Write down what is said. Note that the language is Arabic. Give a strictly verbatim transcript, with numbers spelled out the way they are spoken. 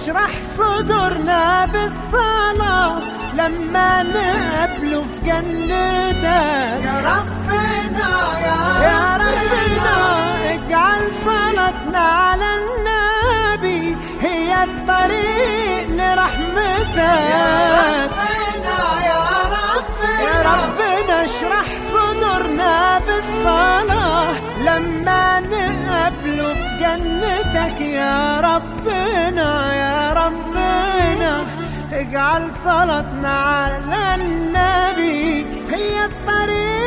اشرح صدورنا بالصلاة لما نقابله في جنتك يا ربنا. يا ربنا اجعل صلاتنا على النبي هي الطريق لرحمتك يا ربنا. يا ربنا يا ربنا اشرح صدورنا بالصلاة لما نقابله في جنتك يا ربنا. يا ربنا اجعل صلاتنا على النبي هي الطريق